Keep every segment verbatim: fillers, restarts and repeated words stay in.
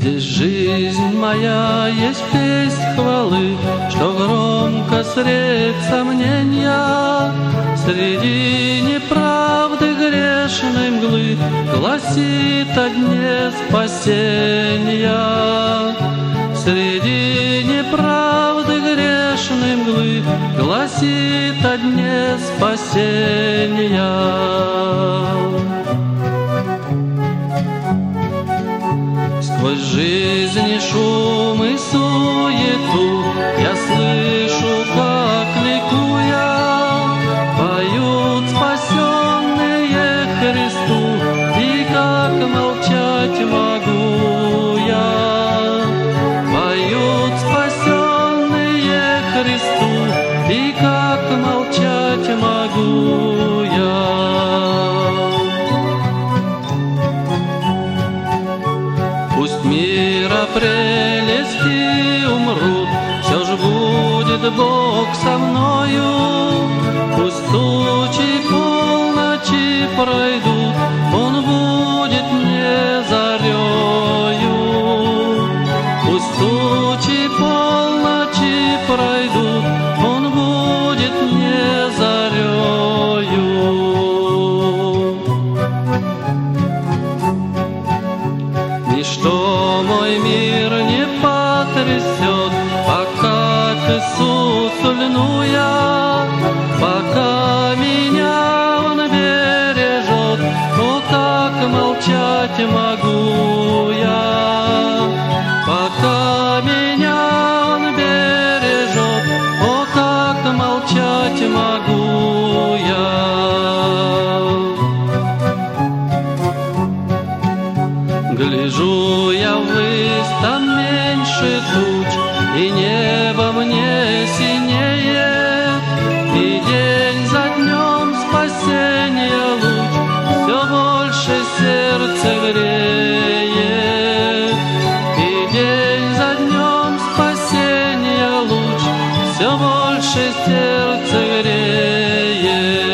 Здесь жизнь моя есть песнь хвалы, что громко средь сомнения, среди неправды грешной мглы гласит о дне спасения. Среди неправды грешной мглы гласит о дне спасения. Сквозь жизни шум и суету я слышу, как ликуя поют спасенные Христу, и как молчать могу я. Поют спасенные Христу, и как молчать могу я. Пусть мира прелести умрут, все ж будет Бог со мною. Пусть тучи полночи пройдут, Он будет мне зарею. Пусть тучи полночи пройдут, Он будет мне зарею. Ничто мой мир не потрясет, пока к Иисусу льну я, пока меня Он бережет. О, как молчать могу я, пока меня Он бережет. О, как молчать могу я. Гляжу я ввысь, там меньше туч, и небо мне синеет, и день за днем спасения луч все больше сердце греет. И день за днем спасения луч все больше сердце греет.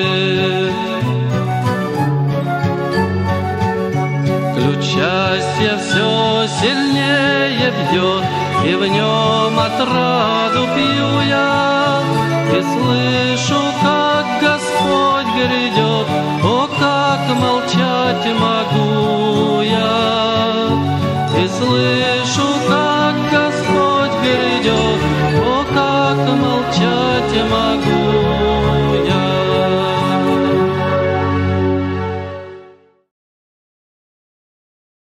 Ключ счастья все сильнее бьет, и в нем отраду пью я, и слышу, как Господь грядет. О, как молчать могу я, и слышу,